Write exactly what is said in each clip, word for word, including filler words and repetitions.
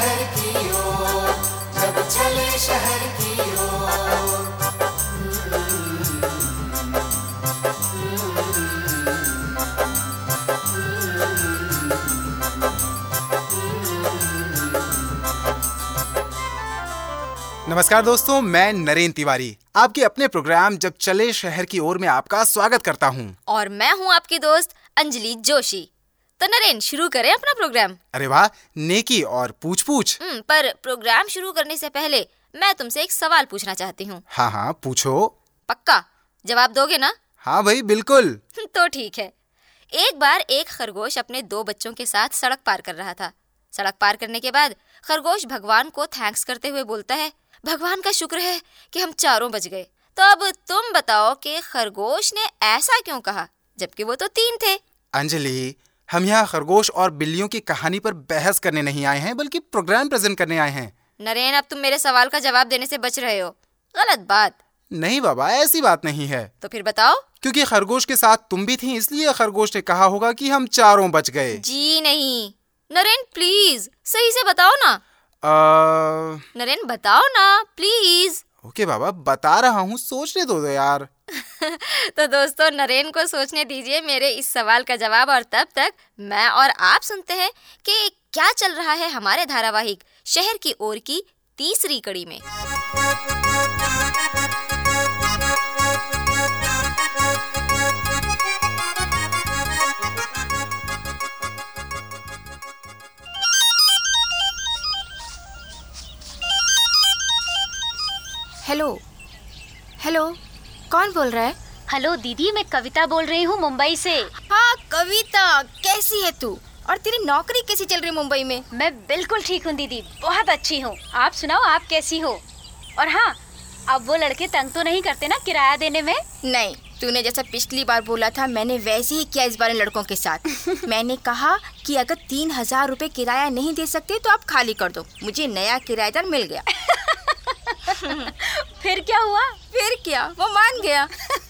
शहर की ओर, जब चले शहर की ओर। नमस्कार दोस्तों, मैं नरेन तिवारी आपके अपने प्रोग्राम जब चले शहर की ओर में आपका स्वागत करता हूं। और मैं हूं आपकी दोस्त अंजलि जोशी। तो नरेन, शुरू करें अपना प्रोग्राम। अरे वाह, नेकी और पूछ पूछ। पर प्रोग्राम शुरू करने से पहले मैं तुमसे एक सवाल पूछना चाहती हूँ। हाँ हाँ पूछो। पक्का जवाब दोगे ना? हाँ भाई बिल्कुल। तो ठीक है। एक बार एक खरगोश अपने दो बच्चों के साथ सड़क पार कर रहा था। सड़क पार करने के बाद खरगोश भगवान को थैंक्स करते हुए बोलता है, भगवान का शुक्र है कि हम चारों बच गए। तो अब तुम बताओ कि खरगोश ने ऐसा क्यों कहा, जबकि वो तो तीन थे। अंजलि, हम यहाँ खरगोश और बिल्लियों की कहानी पर बहस करने नहीं आए हैं, बल्कि प्रोग्राम प्रेजेंट करने आए हैं। नरेन, अब तुम मेरे सवाल का जवाब देने से बच रहे हो। गलत बात। नहीं बाबा, ऐसी बात नहीं है। तो फिर बताओ। क्योंकि खरगोश के साथ तुम भी थी, इसलिए खरगोश ने कहा होगा कि हम चारों बच गए। जी नहीं नरेन, प्लीज सही से बताओ ना। आ... नरेन बताओ ना प्लीज। ओके बाबा, बता रहा हूँ, सोचने दो, दो यार। तो दोस्तों, नरेन को सोचने दीजिए मेरे इस सवाल का जवाब, और तब तक मैं और आप सुनते हैं कि क्या चल रहा है हमारे धारावाहिक शहर की ओर की तीसरी कड़ी में। हेलो हेलो, कौन बोल रहा है? हेलो दीदी, मैं कविता बोल रही हूँ मुंबई से। हाँ कविता, कैसी है तू? और तेरी नौकरी कैसी चल रही मुंबई में? मैं बिल्कुल ठीक हूँ दीदी, बहुत अच्छी हूँ। आप सुनाओ, आप कैसी हो? और हाँ, अब वो लड़के तंग तो नहीं करते ना किराया देने में? नहीं, तूने जैसा पिछली बार बोला था मैंने वैसे ही किया इस बार लड़कों के साथ। मैंने कहा कि अगर तीन हजार रुपए किराया नहीं दे सकते तो आप खाली कर दो। मुझे नया किराएदार मिल गया। फिर क्या हुआ? फिर क्या, वो मान गया।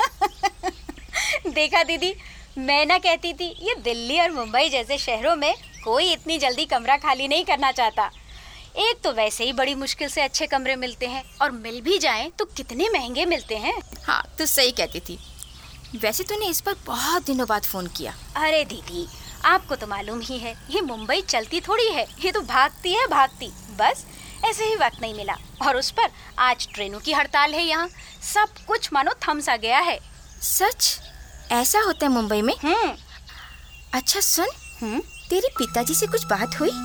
देखा दीदी, मैं ना कहती थी, ये दिल्ली और मुंबई जैसे शहरों में कोई इतनी जल्दी कमरा खाली नहीं करना चाहता। एक तो वैसे ही बड़ी मुश्किल से अच्छे कमरे मिलते हैं, और मिल भी जाएं तो कितने महंगे मिलते हैं। हाँ, तू सही कहती थी। वैसे तूने इस पर बहुत दिनों बाद फोन किया। अरे दीदी, आपको तो मालूम ही है, ये मुंबई चलती थोड़ी है, ये तो भागती है भागती। बस ऐसे ही वक्त नहीं मिला, और उस पर आज ट्रेनों की हड़ताल है। यहाँ सब कुछ मानो थम सा गया है। सच? ऐसा होता है मुंबई में? हम्म। अच्छा सुन, हम्म तेरे पिताजी से कुछ बात हुई?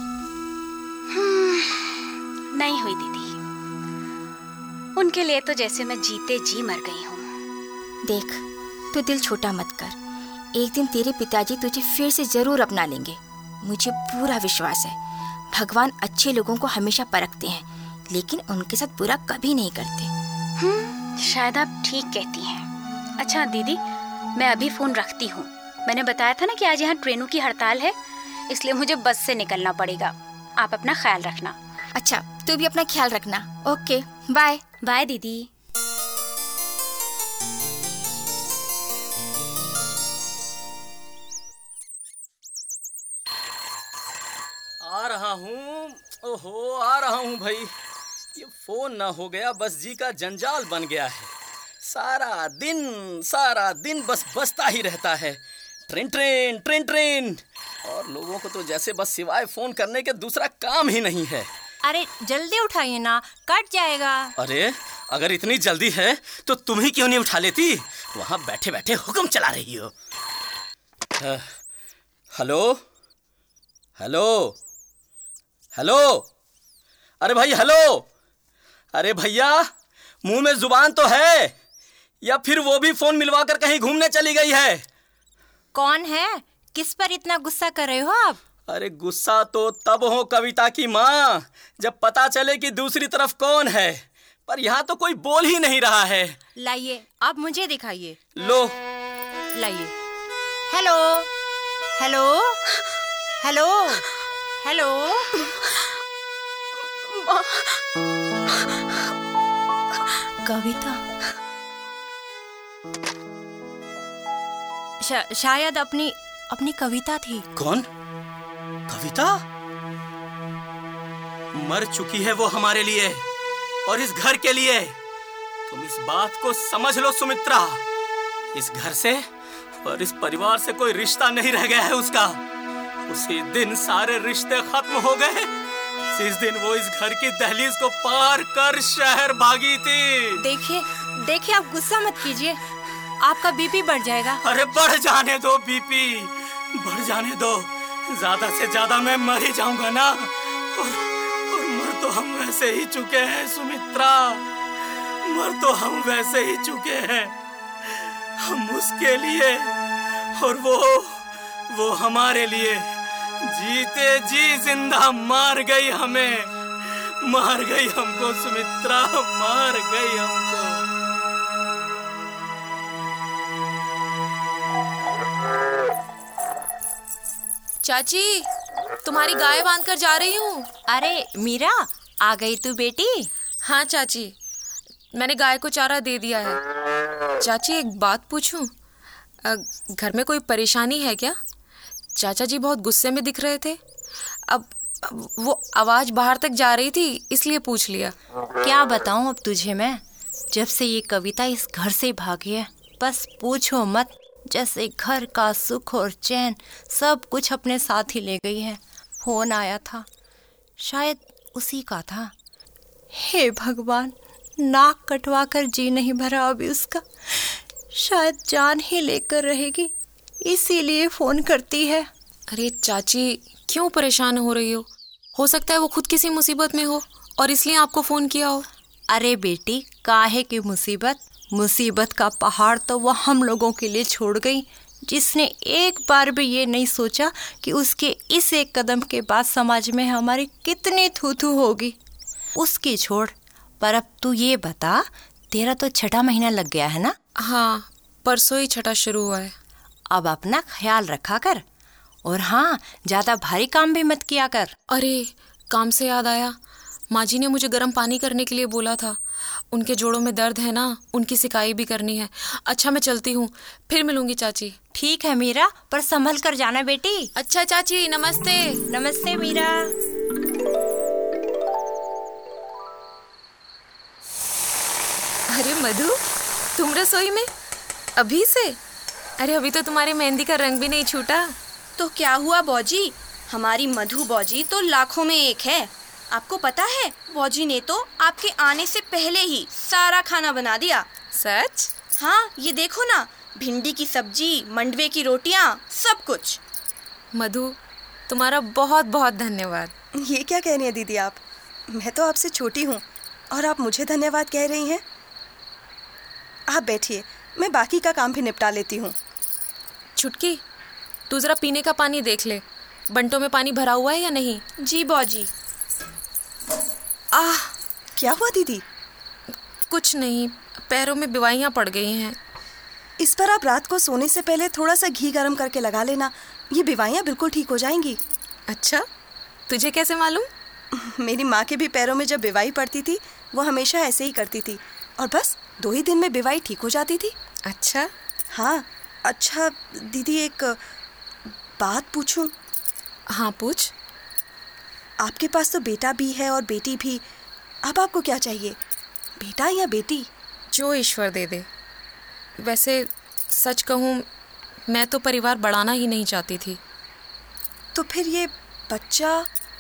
नहीं हुई दीदी, उनके लिए तो जैसे मैं जीते जी मर गई हूँ। देख, तू दिल छोटा मत कर। एक दिन तेरे पिताजी तुझे फिर से जरूर अपना लेंगे, मुझे पूरा विश्वास है। भगवान अच्छे लोगों को हमेशा परखते हैं, लेकिन उनके साथ बुरा कभी नहीं करते। हम्म, शायद आप ठीक कहती हैं। अच्छा दीदी, मैं अभी फोन रखती हूँ। मैंने बताया था ना कि आज यहाँ ट्रेनों की हड़ताल है, इसलिए मुझे बस से निकलना पड़ेगा। आप अपना ख्याल रखना। अच्छा, तू भी अपना ख्याल रखना। Okay, bye. बाय दीदी। आ रहा हूँ, ओहो आ रहा हूँ भाई। ये फोन ना हो गया, बस जी का जंजाल बन गया है। सारा दिन सारा दिन बस बजता ही रहता है, ट्रेन ट्रेन ट्रेन ट्रेन। और लोगों को तो जैसे बस सिवाय फोन करने के दूसरा काम ही नहीं है। अरे जल्दी उठाइए ना, कट जाएगा। अरे अगर इतनी जल्दी है तो तुम ही क्यों नहीं उठा लेती? वहां बैठे बैठे हुक्म चला रही हो। हेलो हेलो हेलो, अरे भाई हेलो। अरे भैया, मुंह में जुबान तो है, या फिर वो भी फोन मिलवा कर कहीं घूमने चली गई है? कौन है? किस पर इतना गुस्सा कर रहे हो आप? अरे गुस्सा तो तब हो कविता की माँ, जब पता चले कि दूसरी तरफ कौन है। पर यहाँ तो कोई बोल ही नहीं रहा है। लाइए, आप मुझे दिखाइए। लो लाइए। Hello hello hello hello. Kavita शा, शायद अपनी अपनी कविता थी। कौन? कविता? मर चुकी है वो हमारे लिए और इस घर के लिए। तुम इस बात को समझ लो सुमित्रा, इस घर से और इस परिवार से कोई रिश्ता नहीं रह गया है उसका। उसी दिन सारे रिश्ते खत्म हो गए जिस दिन वो इस घर की दहलीज को पार कर शहर भागी थी। देखिए देखिए, आप गुस्सा मत कीजिए, आपका बीपी बढ़ जाएगा। अरे बढ़ जाने दो बीपी, बढ़ जाने दो। ज्यादा से ज्यादा मैं मर ही जाऊंगा ना। और, और मर तो हम वैसे ही चुके हैं सुमित्रा, मर तो हम वैसे ही चुके हैं। हम उसके लिए और वो वो हमारे लिए जीते जी जिंदा मार गई हमें, मार गई हमको सुमित्रा, मार गई हमको। चाची, तुम्हारी गाय बांध कर जा रही हूँ। अरे मीरा, आ गई तू बेटी? हाँ चाची, मैंने गाय को चारा दे दिया है। चाची एक बात पूछूं, घर में कोई परेशानी है क्या? चाचा जी बहुत गुस्से में दिख रहे थे। अब, अब वो आवाज बाहर तक जा रही थी, इसलिए पूछ लिया। क्या बताऊं अब तुझे मैं, जब से ये कविता इस घर से भागी है, बस पूछो मत। जैसे घर का सुख और चैन सब कुछ अपने साथ ही ले गई है। फोन आया था, शायद उसी का था। हे भगवान, नाक कटवा कर जी नहीं भरा अभी उसका, शायद जान ही लेकर रहेगी, इसीलिए फोन करती है। अरे चाची, क्यों परेशान हो रही हो? हो सकता है वो खुद किसी मुसीबत में हो और इसलिए आपको फोन किया हो। अरे बेटी, काहे की मुसीबत? मुसीबत का पहाड़ तो वो हम लोगों के लिए छोड़ गई, जिसने एक बार भी ये नहीं सोचा कि उसके इस एक कदम के बाद समाज में हमारी कितनी थू थू होगी। उसकी छोड़, पर अब तू ये बता, तेरा तो छठा महीना लग गया है ना? हाँ, परसों ही छठा शुरू हुआ है। अब अपना ख्याल रखा कर, और हाँ, ज्यादा भारी काम भी मत किया कर। अरे काम से याद आया, माँ जी ने मुझे गर्म पानी करने के लिए बोला था। उनके जोड़ों में दर्द है ना, उनकी सिकाई भी करनी है। अच्छा मैं चलती हूँ, फिर मिलूंगी चाची। ठीक है मीरा, पर संभल कर जाना बेटी। अच्छा चाची, नमस्ते। नमस्ते मीरा। अरे मधु, तुम रसोई में अभी से? अरे अभी तो तुम्हारी मेहंदी का रंग भी नहीं छूटा। तो क्या हुआ बौजी, हमारी मधु बौजी तो लाखों में एक है। आपको पता है, बौजी ने तो आपके आने से पहले ही सारा खाना बना दिया। सच? हाँ, ये देखो ना, भिंडी की सब्जी, मंडवे की रोटियां, सब कुछ। मधु, तुम्हारा बहुत बहुत धन्यवाद। ये क्या कह रही हैं दीदी आप? मैं तो आपसे छोटी हूँ और आप मुझे धन्यवाद कह रही हैं। आप बैठिए, मैं बाकी का काम भी निपटा लेती हूँ। छुटकी, तू जरा पीने का पानी देख ले, बंटों में पानी भरा हुआ है या नहीं। जी बौजी। आह, क्या हुआ दीदी? कुछ नहीं, पैरों में बीवाइयाँ पड़ गई हैं। इस पर आप रात को सोने से पहले थोड़ा सा घी गरम करके लगा लेना, ये बीवाइयाँ बिल्कुल ठीक हो जाएंगी। अच्छा, तुझे कैसे मालूम? मेरी माँ के भी पैरों में जब बीवाई पड़ती थी, वो हमेशा ऐसे ही करती थी, और बस दो ही दिन में बीवाई ठीक हो जाती थी। अच्छा? हाँ। अच्छा दीदी, एक बात पूछूं? हाँ पूछ। आपके पास तो बेटा भी है और बेटी भी, अब आपको क्या चाहिए, बेटा या बेटी? जो ईश्वर दे दे। वैसे सच कहूँ, मैं तो परिवार बढ़ाना ही नहीं चाहती थी। तो फिर ये बच्चा?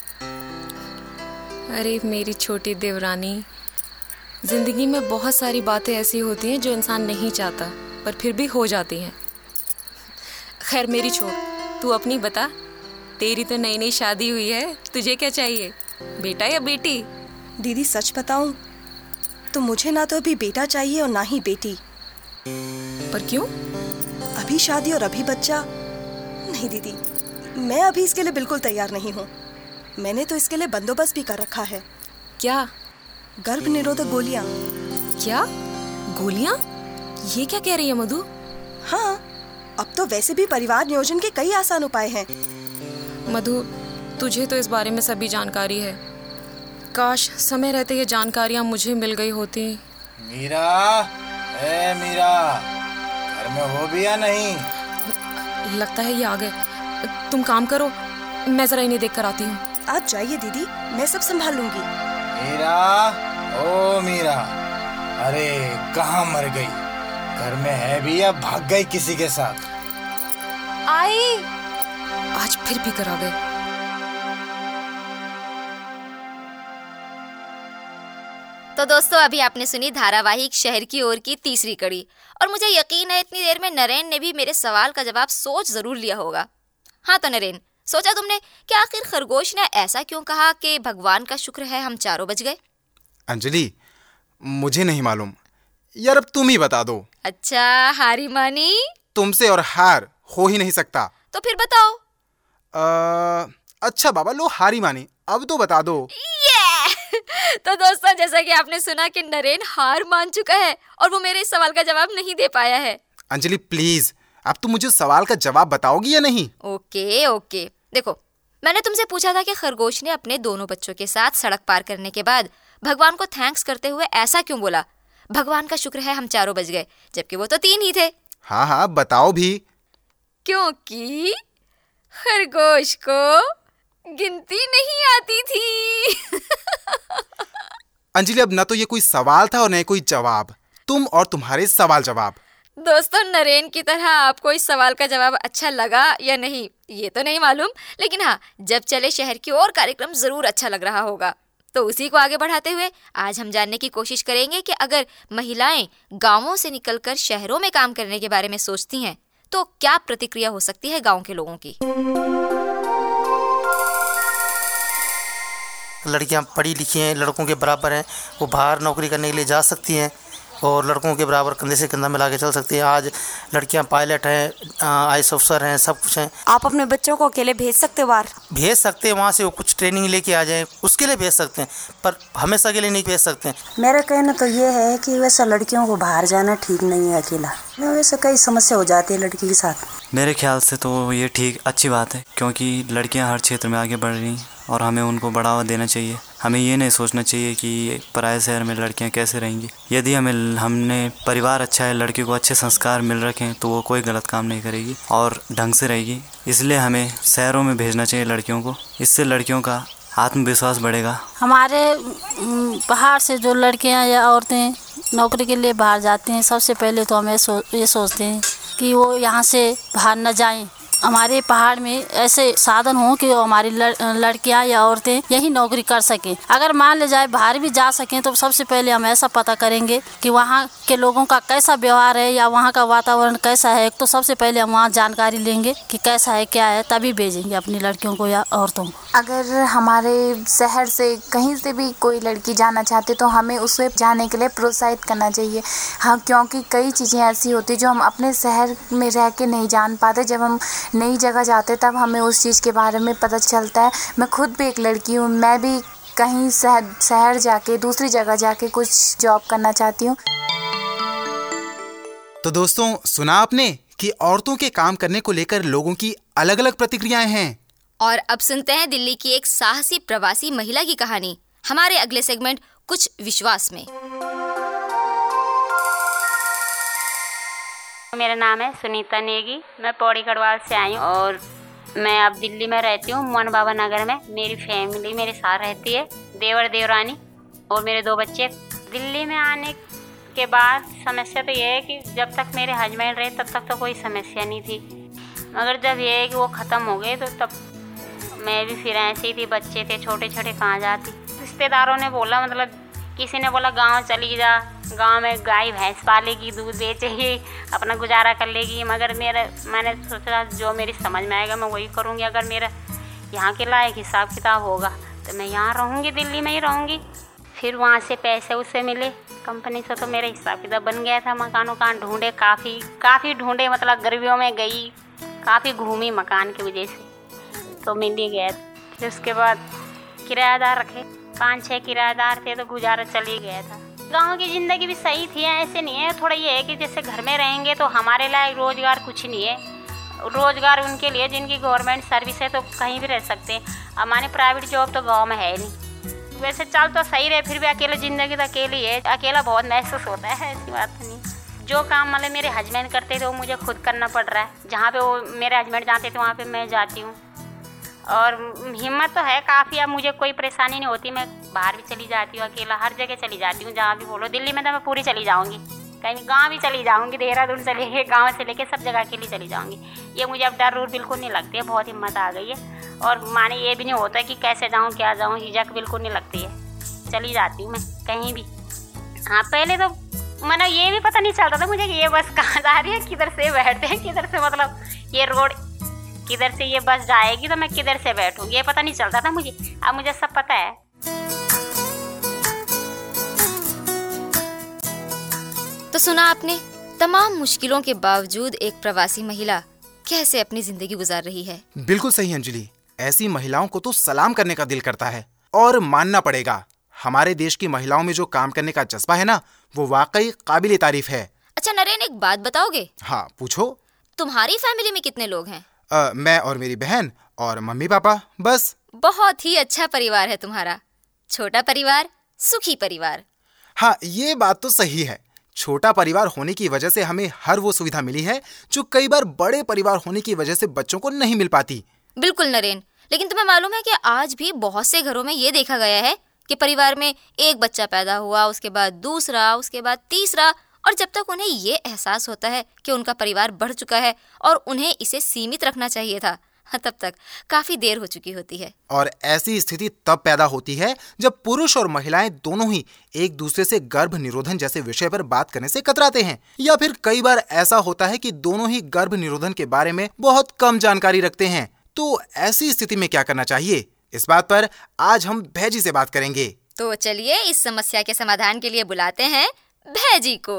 अरे मेरी छोटी देवरानी, जिंदगी में बहुत सारी बातें ऐसी होती हैं जो इंसान नहीं चाहता, पर फिर भी हो जाती हैं। खैर मेरी छोड़, तू अपनी बता। तेरी तो नई नई शादी हुई है, तुझे क्या चाहिए, बेटा या बेटी? दीदी सच बताऊं तो मुझे ना तो अभी बेटा चाहिए और ना ही बेटी। पर क्यों? अभी शादी और अभी बच्चा? नहीं दीदी, मैं अभी इसके लिए बिल्कुल तैयार नहीं हूँ। मैंने तो इसके लिए बंदोबस्त भी कर रखा है। क्या? गर्भ निरोधक गोलियाँ। क्या गोलियाँ? ये क्या कह रही है मधु? हाँ, अब तो वैसे भी परिवार नियोजन के कई आसान उपाय हैं। मधु, तुझे तो इस बारे में सभी जानकारी है। काश समय रहते ये जानकारियाँ मुझे मिल गई होती। मीरा, ए मीरा, घर में हो भी या नहीं? लगता है ये आ गए। तुम काम करो, मैं जरा इन्हें देख कर आती हूँ। आप जाइए दीदी, मैं सब संभाल लूंगी। मीरा, ओ मीरा, अरे कहाँ मर गई? घर में है भी या भाग गई किसी के साथ? आई, आज फिर भी करा गए। तो दोस्तों, अभी आपने सुनी धारावाहिक शहर की ओर की तीसरी कड़ी, और मुझे यकीन है इतनी देर में नरेन ने भी मेरे सवाल का जवाब सोच जरूर लिया होगा। हाँ तो नरेन, सोचा तुमने कि आखिर खरगोश ने ऐसा क्यों कहा कि भगवान का शुक्र है हम चारों बच गए? अंजलि, मुझे नहीं मालूम यार, अब तुम ही बता दो। अच्छा, हारी मानी? तुमसे और हार हो ही नहीं सकता। तो फिर बताओ। आ, अच्छा बाबा, लो हारी मानी, अब तो बता दो। ये! तो दोस्तों, जैसा कि आपने सुना कि नरेन हार मान चुका है और वो मेरे इस सवाल का जवाब नहीं दे पाया है। अंजलि प्लीज, अब तुम मुझे सवाल का जवाब बताओगी या नहीं? ओके ओके, देखो, मैंने तुमसे पूछा था कि खरगोश ने अपने दोनों बच्चों के साथ सड़क पार करने के बाद भगवान को थैंक्स करते हुए ऐसा क्यों बोला, भगवान का शुक्र है हम चारों बच गए, जबकि वो तो तीन ही थे। हाँ हाँ बताओ भी। क्योंकि खरगोश को गिनती नहीं आती थी। अंजलि, अब न तो ये कोई सवाल था और न कोई जवाब, तुम और तुम्हारे सवाल जवाब। दोस्तों, नरेन की तरह आपको इस सवाल का जवाब अच्छा लगा या नहीं ये तो नहीं मालूम, लेकिन हाँ, जब चले शहर की ओर कार्यक्रम जरूर अच्छा लग रहा होगा। तो उसी को आगे बढ़ाते हुए आज हम जानने की कोशिश करेंगे कि अगर महिलाएं गांवों से निकलकर शहरों में काम करने के बारे में सोचती हैं तो क्या प्रतिक्रिया हो सकती है गांव के लोगों की। लड़कियां पढ़ी लिखी हैं, लड़कों के बराबर हैं, वो बाहर नौकरी करने के लिए जा सकती हैं और लड़कों के बराबर कंधे से कंधा मिला के चल सकती हैं। आज लड़कियां पायलट हैं, आईएएस अफसर हैं, सब कुछ हैं। आप अपने बच्चों को अकेले भेज सकते हो बाहर? भेज सकते हैं, वहाँ से वो कुछ ट्रेनिंग लेके आ जाएं, उसके लिए भेज सकते हैं, पर हमेशा के लिए नहीं भेज सकते हैं। मेरा कहना तो ये है कि वैसा लड़कियों को बाहर जाना ठीक नहीं है अकेला, वैसे कई समस्या हो जाती है लड़की के साथ। मेरे ख्याल से तो ये ठीक अच्छी बात है, क्योंकि लड़कियां हर क्षेत्र में आगे बढ़ रही हैं और हमें उनको बढ़ावा देना चाहिए। हमें ये नहीं सोचना चाहिए कि पराये शहर में लड़कियां कैसे रहेंगी। यदि हमें हमने परिवार अच्छा है, लड़की को अच्छे संस्कार मिल रखे हैं तो वो कोई गलत काम नहीं करेगी और ढंग से रहेगी। इसलिए हमें शहरों में भेजना चाहिए लड़कियों को, इससे लड़कियों का आत्मविश्वास बढ़ेगा। हमारे बाहर से जो लड़कियां या औरतें नौकरी के लिए बाहर जाती हैं, सबसे पहले तो हम ये सो, ये सोचते हैं कि वो यहाँ से बाहर न जाएं। हमारे पहाड़ में ऐसे साधन हो कि हमारी लड़कियां या औरतें यही नौकरी कर सकें। अगर मान ले जाए बाहर भी जा सकें तो सबसे पहले हम ऐसा पता करेंगे कि वहाँ के लोगों का कैसा व्यवहार है या वहाँ का वातावरण कैसा है। तो सबसे पहले हम वहाँ जानकारी लेंगे कि कैसा है क्या है, तभी भेजेंगे अपनी लड़कियों को या औरतों को। अगर हमारे शहर से कहीं से भी कोई लड़की जाना चाहती तो हमें उसे जाने के लिए प्रोत्साहित करना चाहिए। हाँ, क्योंकि कई चीज़ें ऐसी होती जो हम अपने शहर में रह के नहीं जान पाते। जब हम नई जगह जाते तब हमें उस चीज़ के बारे में पता चलता है। मैं खुद भी एक लड़की हूँ, मैं भी कहीं शहर शहर जाके दूसरी जगह जाके कुछ जॉब करना चाहती हूँ। तो दोस्तों, सुना आपने कि औरतों के काम करने को लेकर लोगों की अलग अलग प्रतिक्रियाएं हैं। और अब सुनते हैं दिल्ली की एक साहसी प्रवासी महिला की कहानी हमारे अगले सेगमेंट कुछ विश्वास में। मेरा नाम है सुनीता नेगी, मैं पौड़ी गढ़वाल से आई हूँ और मैं अब दिल्ली में रहती हूँ, मोहन बाबा नगर में। मेरी फैमिली मेरे साथ रहती है, देवर देवरानी और मेरे दो बच्चे। दिल्ली में आने के बाद समस्या तो ये है कि जब तक मेरे हस्बैंड रहे तब तक तो कोई समस्या नहीं थी, मगर जब ये है कि वो ख़त्म हो गए तो तब मैं भी फिर ऐसे ही थी। बच्चे थे छोटे छोटे, कहाँ जाती। रिश्तेदारों ने बोला, मतलब किसी ने बोला गांव चली जा, गांव में गाय भैंस पालेगी, दूध बेचेगी, अपना गुजारा कर लेगी। मगर मेरा मैंने सोचा जो मेरी समझ में आएगा मैं वही करूँगी। अगर मेरा यहाँ के लायक हिसाब किताब होगा तो मैं यहाँ रहूँगी, दिल्ली में ही रहूँगी। फिर वहाँ से पैसे उसे मिले कंपनी से, तो मेरा हिसाब किताब बन गया था। मकान वकान ढूंढे, काफ़ी काफ़ी ढूंढे, मतलब गर्मियों में गई, काफ़ी घूमी मकान की वजह से, तो मिल ही गया। फिर उसके बाद किराएदार रखे, पाँच छः किराएदार थे तो गुजारा चल ही गया था। गांव की ज़िंदगी भी सही थी, ऐसे नहीं है। थोड़ा ये है कि जैसे घर में रहेंगे तो हमारे लायक रोज़गार कुछ नहीं है। रोज़गार उनके लिए जिनकी गवर्नमेंट सर्विस है, तो कहीं भी रह सकते हैं। हमारे प्राइवेट जॉब तो गांव में है नहीं। वैसे चल तो सही रहे, फिर भी अकेले ज़िंदगी तो अकेली है, अकेला बहुत महसूस होता है। ऐसी बात नहीं। जो काम मतलब मेरे हस्बैंड करते थे वो मुझे खुद करना पड़ रहा है। जहाँ पे वो मेरे हस्बैंड जाते थे वहाँ पे मैं जाती हूँ। और हिम्मत तो है काफ़ी, अब मुझे कोई परेशानी नहीं होती। मैं बाहर भी चली जाती हूँ, अकेला हर जगह चली जाती हूँ, जहाँ भी बोलो। दिल्ली में तो मैं पूरी चली जाऊँगी, कहीं गांव भी चली जाऊँगी, देहरादून से लेके गांव से लेके सब जगह अकेली चली जाऊँगी। ये मुझे अब डर रूर बिल्कुल नहीं लगती है, बहुत हिम्मत आ गई है। और माने ये भी नहीं होता है कि कैसे जाऊँ क्या जाऊँ, हिचक बिल्कुल नहीं लगती है, चली जाती हूँ मैं कहीं भी। हाँ, पहले तो मैंने ये भी पता नहीं चलता था मुझे कि ये बस कहाँ जा रही है, किधर से बैठते हैं, किधर से मतलब ये रोड किधर से ये बस जाएगी तो मैं किधर से बैठूंगी, ये पता नहीं चलता था मुझे। अब मुझे सब पता है। तो सुना आपने, तमाम मुश्किलों के बावजूद एक प्रवासी महिला कैसे अपनी जिंदगी गुजार रही है। बिल्कुल सही अंजलि, ऐसी महिलाओं को तो सलाम करने का दिल करता है। और मानना पड़ेगा, हमारे देश की महिलाओं में जो काम करने का जज्बा है ना, वो वाकई काबिले तारीफ है। अच्छा नरेन, एक बात बताओगे? हाँ पूछो। तुम्हारी फैमिली में कितने लोग हैं? आ, मैं और मेरी बहन और मम्मी पापा, बस। बहुत ही अच्छा परिवार है तुम्हारा, छोटा परिवार, सुखी परिवार। हाँ, ये बात तो सही है। छोटा परिवार होने की वजह से हमें हर वो सुविधा मिली है जो कई बार बड़े परिवार होने की वजह से बच्चों को नहीं मिल पाती। बिल्कुल नरेन, लेकिन तुम्हें मालूम है कि आज भी बहुत से घरों में ये देखा गया है कि परिवार में एक बच्चा पैदा हुआ, उसके बाद दूसरा, उसके बाद तीसरा, और जब तक उन्हें ये एहसास होता है कि उनका परिवार बढ़ चुका है और उन्हें इसे सीमित रखना चाहिए था, तब तक काफी देर हो चुकी होती है। और ऐसी स्थिति तब पैदा होती है जब पुरुष और महिलाएं दोनों ही एक दूसरे से गर्भ निरोधन जैसे विषय पर बात करने से कतराते हैं, या फिर कई बार ऐसा होता है कि दोनों ही गर्भ निरोधन के बारे में बहुत कम जानकारी रखते हैं। तो ऐसी स्थिति में क्या करना चाहिए, इस बात पर आज हम भैजी से बात करेंगे। तो चलिए इस समस्या के समाधान के लिए बुलाते हैं भैजी को।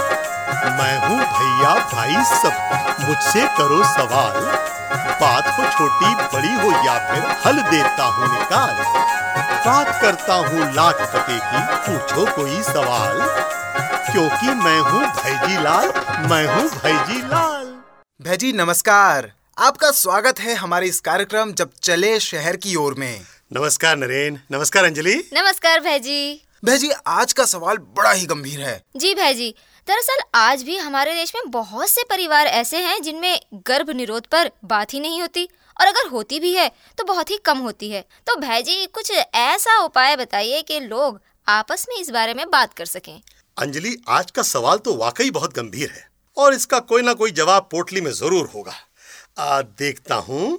मैं हूँ भैया भाई सब, मुझसे करो सवाल, बात हो छोटी बड़ी हो या फिर हल देता हूँ निकाल, बात करता हूँ लाख टके की, पूछो कोई सवाल, क्योंकि मैं हूँ भैजी लाल, मैं हूँ भैजी लाल। भैजी नमस्कार, आपका स्वागत है हमारे इस कार्यक्रम जब चले शहर की ओर में। नमस्कार नरेन, नमस्कार अंजलि। नमस्कार भैजी। भैजी, आज का सवाल बड़ा ही गंभीर है। जी भैजी, दरअसल आज भी हमारे देश में बहुत से परिवार ऐसे हैं जिनमें गर्भ निरोध पर बात ही नहीं होती, और अगर होती भी है तो बहुत ही कम होती है। तो भैजी कुछ ऐसा उपाय बताइए कि लोग आपस में इस बारे में बात कर सकें। अंजलि, आज का सवाल तो वाकई बहुत गंभीर है और इसका कोई ना कोई जवाब पोटली में जरूर होगा। आ, देखता हूँ,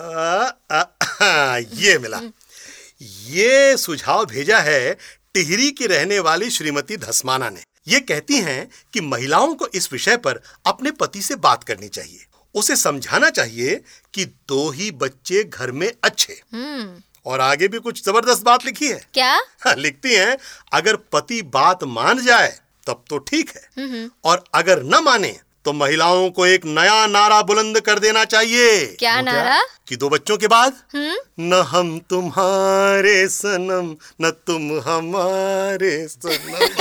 ये मिला। ये सुझाव भेजा है टिहरी की रहने वाली श्रीमती धस्माना ने। ये कहती हैं कि महिलाओं को इस विषय पर अपने पति से बात करनी चाहिए, उसे समझाना चाहिए कि दो ही बच्चे घर में अच्छे। और आगे भी कुछ जबरदस्त बात लिखी है। क्या? हाँ, लिखती हैं, अगर पति बात मान जाए तब तो ठीक है, और अगर न माने तो महिलाओं को एक नया नारा बुलंद कर देना चाहिए। क्या नारा? कि दो बच्चों के बाद न हम तुम्हारे सनम न तुम हमारे सनम।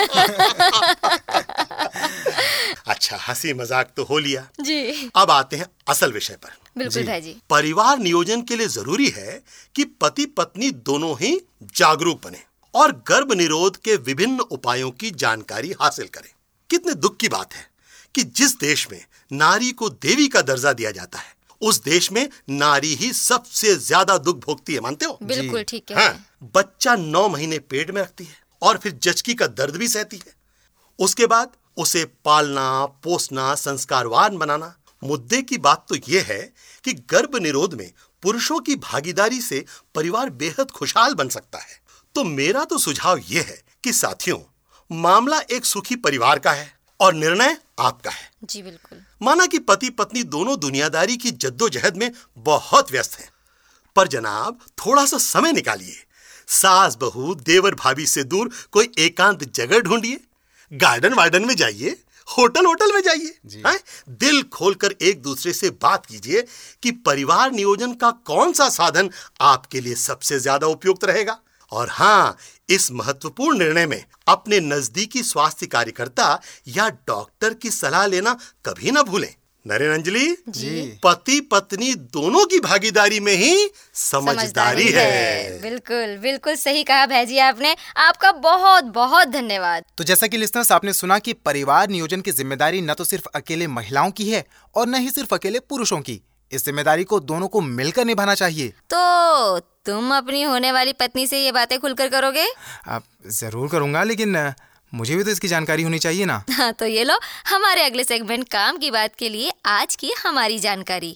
अच्छा, हंसी मजाक तो हो लिया जी। अब आते हैं असल विषय पर। बिल्कुल भाई। परिवार नियोजन के लिए जरूरी है कि पति पत्नी दोनों ही जागरूक बने और गर्भ निरोध के विभिन्न उपायों की जानकारी हासिल करें। कितने दुख की बात है कि जिस देश में नारी को देवी का दर्जा दिया जाता है, उस देश में नारी ही सबसे ज्यादा दुख भोगती है। मानते हो? बिल्कुल ठीक है। हाँ, बच्चा नौ महीने पेट में रखती है और फिर जचकी का दर्द भी सहती है। उसके बाद उसे पालना, पोसना, संस्कारवान बनाना। मुद्दे की बात तो यह है कि गर्भ निरोध में पुरुषों की भागीदारी से परिवार बेहद खुशहाल बन सकता है। तो मेरा तो सुझाव यह है कि साथियों, मामला एक सुखी परिवार का है और निर्णय आपका है। जी बिल्कुल। माना कि पति पत्नी दोनों दुनियादारी की जद्दोजहद में बहुत व्यस्त हैं, पर जनाब थोड़ा सा समय निकालिए, सास बहू देवर भाभी से दूर कोई एकांत जगह ढूंढिए, गार्डन वार्डन में जाइए, होटल होटल में जाइए, हैं? दिल खोलकर एक दूसरे से बात कीजिए कि परिवार नियोजन का कौन सा साधन आपके लिए सबसे ज्यादा उपयुक्त रहेगा। और हाँ, इस महत्वपूर्ण निर्णय में अपने नजदीकी स्वास्थ्य कार्यकर्ता या डॉक्टर की सलाह लेना कभी ना भूलें। नरेन, अंजलि जी, पति पत्नी दोनों की भागीदारी में ही समझदारी, समझदारी है।, है बिल्कुल बिल्कुल सही कहा भैजी आपने, आपका बहुत बहुत धन्यवाद। तो जैसा कि लिसनर्स आपने सुना कि परिवार नियोजन की जिम्मेदारी न तो सिर्फ अकेले महिलाओं की है और न ही सिर्फ अकेले पुरुषों की, इस जिम्मेदारी को दोनों को मिलकर निभाना चाहिए। तो तुम अपनी होने वाली पत्नी से ये बातें खुलकर करोगे? अब जरूर करूंगा, लेकिन मुझे भी तो इसकी जानकारी होनी चाहिए ना। हाँ, तो ये लो हमारे अगले सेगमेंट काम की बात के लिए आज की हमारी जानकारी।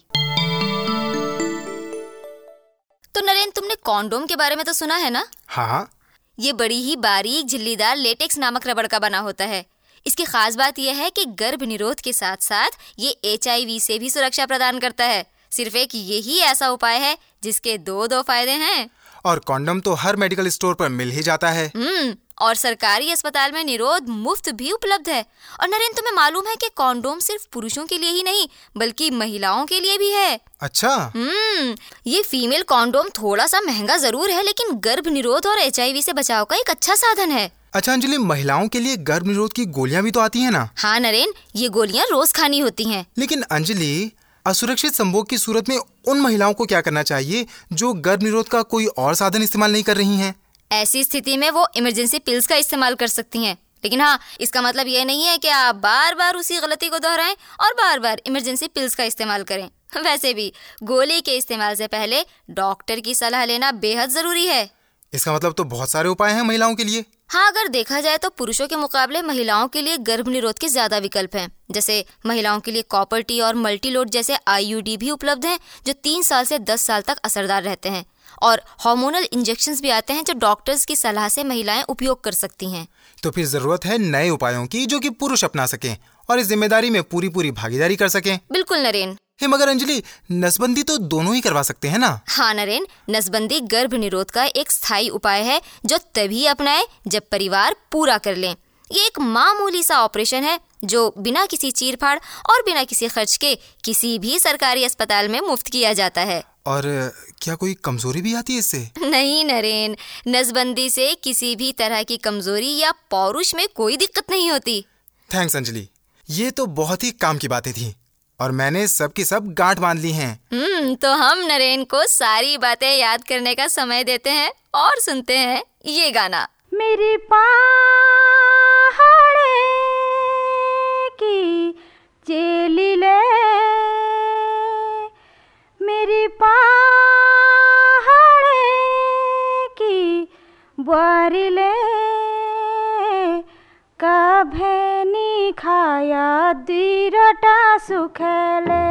तो नरेन, तुमने कॉन्डोम के बारे में तो सुना है ना? हाँ। ये बड़ी ही बारीक झिल्लीदार लेटेक्स नामक रबड़ का बना होता है। इसकी खास बात यह है कि गर्भ निरोध के साथ साथ ये एच आई वी से भी सुरक्षा प्रदान करता है। सिर्फ एक यही ऐसा उपाय है जिसके दो दो फायदे हैं। और कॉन्डोम तो हर मेडिकल स्टोर पर मिल ही जाता है। हम्म और सरकारी अस्पताल में निरोध मुफ्त भी उपलब्ध है। और नरेन, तुम्हें मालूम है कि कॉन्डोम सिर्फ पुरुषों के लिए ही नहीं बल्कि महिलाओं के लिए भी है। अच्छा। हम्म ये फीमेल कॉन्डोम थोड़ा सा महंगा जरूर है, लेकिन गर्भ निरोध और एच आई वी से बचाव का एक अच्छा साधन है। अच्छा अंजलि, महिलाओं के लिए गर्भ निरोध की गोलियां भी तो आती हैं ना? हाँ नरेन, ये गोलियां रोज खानी होती हैं। लेकिन अंजलि, असुरक्षित संभोग की सूरत में उन महिलाओं को क्या करना चाहिए जो गर्भ निरोध का कोई और साधन इस्तेमाल नहीं कर रही हैं? ऐसी स्थिति में वो इमरजेंसी पिल्स का इस्तेमाल कर सकती हैं। लेकिन हाँ, इसका मतलब ये नहीं है कि आप बार बार उसी गलती को दोहराएं और बार बार इमरजेंसी पिल्स का इस्तेमाल करें। वैसे भी गोली के इस्तेमाल से पहले डॉक्टर की सलाह लेना बेहद जरूरी है। इसका मतलब तो बहुत सारे उपाय हैं महिलाओं के लिए। हाँ, अगर देखा जाए तो पुरुषों के मुकाबले महिलाओं के लिए गर्भ निरोध के ज्यादा विकल्प हैं। जैसे महिलाओं के लिए कॉपर टी और मल्टीलोड जैसे आई यू डी भी उपलब्ध हैं, जो तीन साल से दस साल तक असरदार रहते हैं। और हार्मोनल इंजेक्शंस भी आते हैं जो डॉक्टर्स की सलाह से महिलाएं उपयोग कर सकती हैं। तो फिर जरूरत है नए उपायों की जो कि पुरुष अपना सकें और इस जिम्मेदारी में पूरी पूरी भागीदारी कर सकें। बिल्कुल नरेन। हे मगर अंजलि, नसबंदी तो दोनों ही करवा सकते हैं ना? हाँ नरेन, नसबंदी गर्भ निरोध का एक स्थायी उपाय है जो तभी अपनाए जब परिवार पूरा कर लें। ये एक मामूली सा ऑपरेशन है जो बिना किसी चीरफाड़ और बिना किसी खर्च के किसी भी सरकारी अस्पताल में मुफ्त किया जाता है। और क्या कोई कमजोरी भी आती है इससे? नहीं नरेन, नसबंदी से किसी भी तरह की कमजोरी या पौरुष में कोई दिक्कत नहीं होती। थैंक्स अंजलि, ये तो बहुत ही काम की बातें थी और मैंने सब की सब गांठ बांध ली हैं। हम्म तो हम नरेन को सारी बातें याद करने का समय देते हैं और सुनते हैं ये गाना। मेरी पहाड़े की चेली ले, मेरी पहाड़े की बुआरी ले, कभेनी खाया दीरटा सुखेले,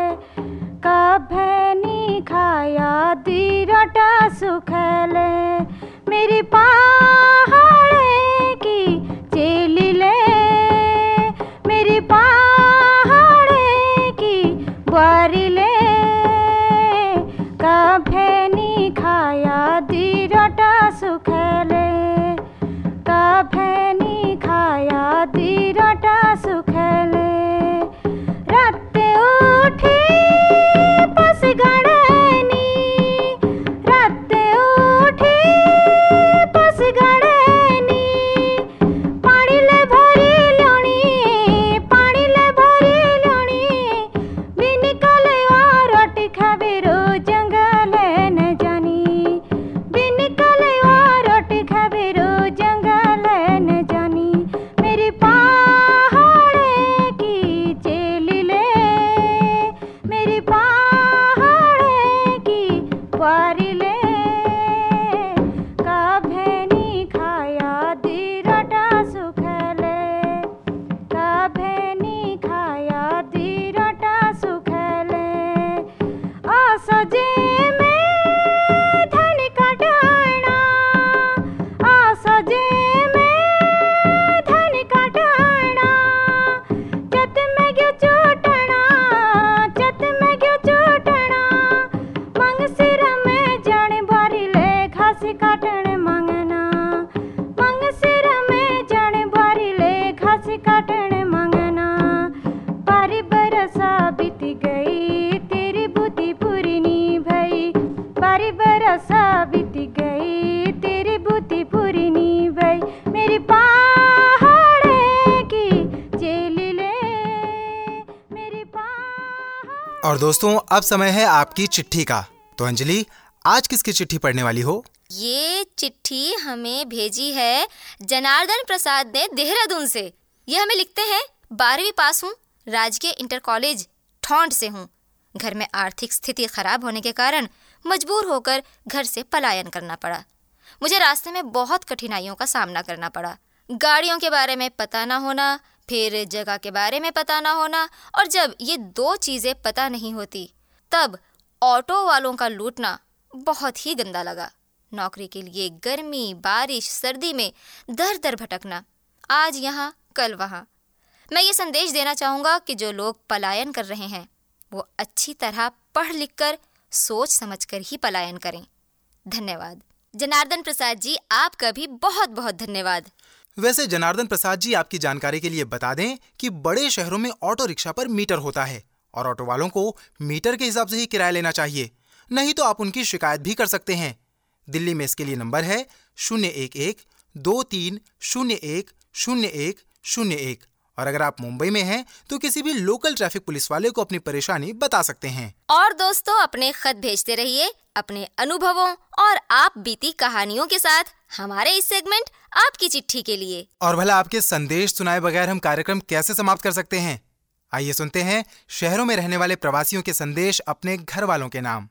कभेनी खाया दीरटा सुखेले, मेरी पहाड़े की चेली ले, मेरी पहाड़े की बुआरी ले, कभेनी खाया दीरटा सुखेले, कभेनी खाया दीरटा सुखेले, राते उठी पस गड़नी, राते उठी पस गड़नी, पानी ले भरी लोनी, पानी ले भरी लोनी, बिन कले रोटी खावे रो जंगले न जानी, बिन कले रोटी खावे रो जंगले न जानी, मेरी पहाड़े की चेली ले, मेरी पहाड़े की बुआरी ले, कभेनी खाया दीरटा सुखेले, कभेनी खाया दीरटा सुखेले, असजे में धन कटाना, असजे में धन कटाना, चत में क्यों चोटना, चत में क्यों चोटना, मंग सिर में जाने बारी ले घास काटन मंगना, मंग सिर में जाने बारी ले घास काटन मंगना, बारी बरसा बीत गई तेरी बुद्धि पूरी नी भई, बारी बरसा बीत गई तेरी बुद्धि पूरी नी भई, मेरी पहाड़े की चेली ले, मेरी पहाड़े। और दोस्तों, अब समय है आपकी चिट्ठी का। तो अंजलि, आज किसकी चिट्ठी पढ़ने वाली हो? ये चिट्ठी हमें भेजी है जनार्दन प्रसाद ने देहरादून से। ये हमें लिखते हैं, बारहवीं पास हूँ, राजकीय इंटर कॉलेज ठोंड से हूँ। घर में आर्थिक स्थिति खराब होने के कारण मजबूर होकर घर से पलायन करना पड़ा। मुझे रास्ते में बहुत कठिनाइयों का सामना करना पड़ा। गाड़ियों के बारे में पता ना होना, फिर जगह के बारे में पता ना होना, और जब ये दो चीज़ें पता नहीं होती तब ऑटो वालों का लूटना बहुत ही गंदा लगा। नौकरी के लिए गर्मी, बारिश, सर्दी में दर दर भटकना, आज यहाँ कल वहाँ। मैं ये संदेश देना चाहूँगा कि जो लोग पलायन कर रहे हैं वो अच्छी तरह पढ़ लिख कर सोच समझ कर ही पलायन करें। धन्यवाद। जनार्दन प्रसाद जी, आपका भी बहुत बहुत धन्यवाद। वैसे जनार्दन प्रसाद जी, आपकी जानकारी के लिए बता दें कि बड़े शहरों में ऑटो रिक्शा पर मीटर होता है और ऑटो वालों को मीटर के हिसाब से ही किराया लेना चाहिए, नहीं तो आप उनकी शिकायत भी कर सकते हैं। दिल्ली में इसके लिए नंबर है शून्य एक एक दो तीन शून्य एक शून्य एक शून्य एक, और अगर आप मुंबई में हैं तो किसी भी लोकल ट्रैफिक पुलिस वाले को अपनी परेशानी बता सकते हैं। और दोस्तों, अपने खत भेजते रहिए अपने अनुभवों और आप बीती कहानियों के साथ। हमारे इस सेगमेंट आपकी चिट्ठी के लिए। और भला आपके संदेश सुनाए बगैर हम कार्यक्रम कैसे समाप्त कर सकते हैं? आइए सुनते हैं शहरों में रहने वाले प्रवासियों के संदेश अपने घर वालों के नाम।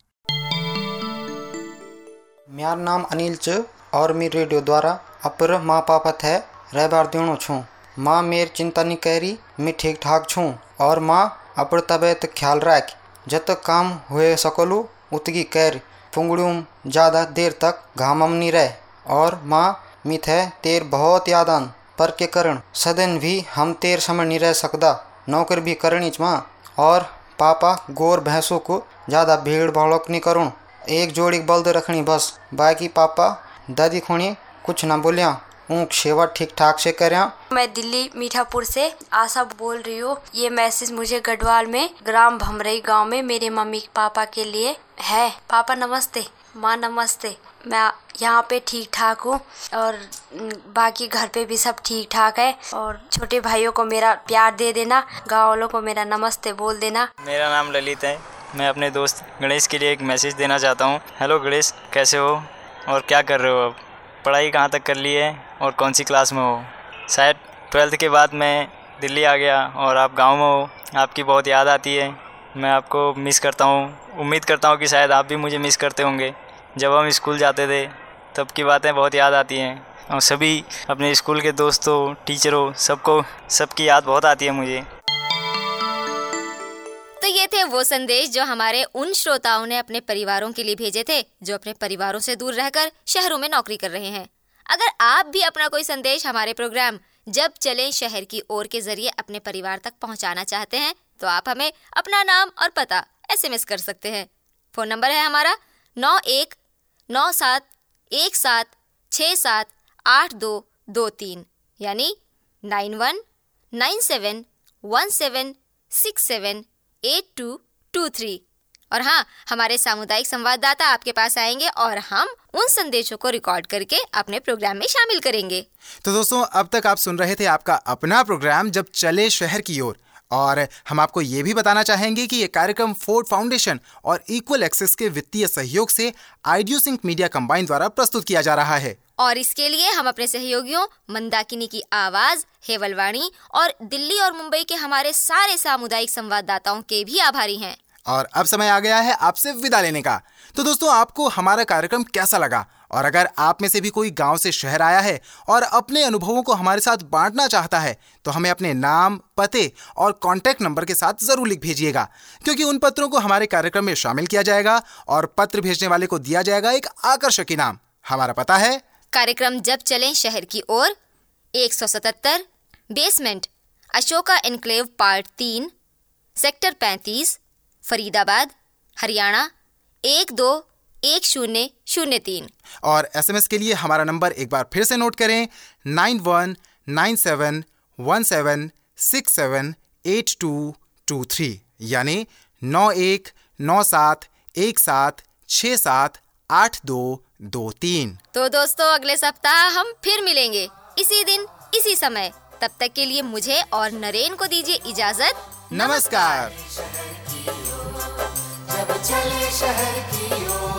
मेरा नाम अनिल च और मैं रेडियो द्वारा अपर माँ पापा थे रहबार देणो छूँ। माँ मेरी चिंता नहीं करी, मैं ठीक ठाक छूँ और माँ अपन तबीयत ख्याल रख, जब तक काम हुए सकलू उतगी कर पुंगड़ूम ज़्यादा देर तक घामम नहीं रहे। और माँ मिथ है तेर बहुत यादान पर के करण सदन भी हम तेर समय नहीं रह सकदा, नौकर भी करनी माँ। और पापा गोर भैंसों को ज़्यादा भीड़ भड़क नहीं करूँ, एक जोड़ी बल्द रखनी बस। बाकी पापा दादी खोनी कुछ ना बोलिया, ऊँक सेवा ठीक ठाक से करें। मैं दिल्ली मीठापुर से आशा बोल रही हूँ। ये मैसेज मुझे गढ़वाल में ग्राम भमरई गांव में मेरे मम्मी पापा के लिए है। पापा नमस्ते, माँ नमस्ते। मैं यहाँ पे ठीक ठाक हूँ और बाकी घर पे भी सब ठीक ठाक है। और छोटे भाइयों को मेरा प्यार दे देना, गाँव वालों को मेरा नमस्ते बोल देना। मेरा नाम ललित है। मैं अपने दोस्त गणेश के लिए एक मैसेज देना चाहता हूँ। हेलो गणेश, कैसे हो और क्या कर रहे हो? अब पढ़ाई कहाँ तक कर ली है और कौन सी क्लास में हो? शायद ट्वेल्थ के बाद मैं दिल्ली आ गया और आप गांव में हो, आपकी बहुत याद आती है। मैं आपको मिस करता हूँ। उम्मीद करता हूँ कि शायद आप भी मुझे मिस करते होंगे। जब हम स्कूल जाते थे तब की बातें बहुत याद आती हैं और सभी अपने स्कूल के दोस्तों, टीचरों, सबको सबकी याद बहुत आती है मुझे। तो ये थे वो संदेश जो हमारे उन श्रोताओं ने अपने परिवारों के लिए भेजे थे जो अपने परिवारों से दूर रहकर शहरों में नौकरी कर रहे हैं। अगर आप भी अपना कोई संदेश हमारे प्रोग्राम जब चलें शहर की ओर के जरिए अपने परिवार तक पहुंचाना चाहते हैं तो आप हमें अपना नाम और पता एसएमएस कर सकते हैं। फोन नंबर है हमारा नौ एक नौ सात एक सात छः सात आठ दो दो तीन, यानी nine one nine seven one seven six seven eight two two three. और हाँ, हमारे सामुदायिक संवाददाता आपके पास आएंगे और हम उन संदेशों को रिकॉर्ड करके अपने प्रोग्राम में शामिल करेंगे। तो दोस्तों, अब तक आप सुन रहे थे आपका अपना प्रोग्राम जब चले शहर की ओर, और हम आपको ये भी बताना चाहेंगे कि ये कार्यक्रम फोर्ड फाउंडेशन और इक्वल एक्सेस के वित्तीय सहयोग से आइडियो सिंक मीडिया कंबाइन द्वारा प्रस्तुत किया जा रहा है। और इसके लिए हम अपने सहयोगियों मंदाकिनी की आवाज, हेवलवाणी और दिल्ली और मुंबई के हमारे सारे सामुदायिक संवाददाताओं के भी आभारी हैं। और अब समय आ गया है आपसे विदा लेने का। तो दोस्तों, आपको हमारा कार्यक्रम कैसा लगा? और अगर आप में से भी कोई गांव से शहर आया है और अपने अनुभवों को हमारे साथ बांटना चाहता है तो हमें अपने नाम, पते और कॉन्टैक्ट नंबर के साथ जरूर लिख भेजिएगा, क्योंकि उन पत्रों को हमारे कार्यक्रम में शामिल किया जाएगा और पत्र भेजने वाले को दिया जाएगा एक आकर्षक इनाम। हमारा पता है कार्यक्रम जब चलें शहर की ओर, एक सौ सतहत्तर बेसमेंट, अशोका एनक्लेव पार्ट तीन, सेक्टर पैंतीस, फरीदाबाद, हरियाणा एक दो एक शून्य शून्य तीन। और एसएमएस के लिए हमारा नंबर एक बार फिर से नोट करें, nine one nine seven one seven six seven eight two two three, यानी नौ एक नौ सात एक सात छः सात आठ दो दो तीन। तो दोस्तों, अगले सप्ताह हम फिर मिलेंगे इसी दिन इसी समय। तब तक के लिए मुझे और नरेन को दीजिए इजाजत। नमस्कार। जब चले शहर की ओर।